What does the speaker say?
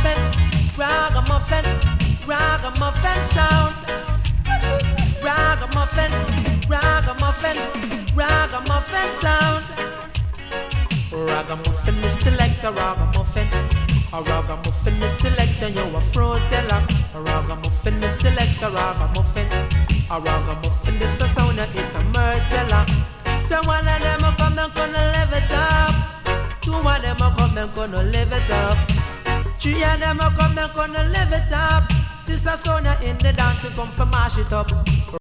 ragamuffin, ragamuffin sound. Ragamuffin, ragamuffin, ragamuffin sound. Ragamuffin is selector, ragamuffin. A ragamuffin is selector, you a frutella. A ragamuffin is selector, ragamuffin. A ragamuffin is the sound of it a murderer. So one of them a come and gonna live it up. Two of them a come and gonna live it up. Three of them a come and gonna live it up. This a sound in the dance, come for mash it up.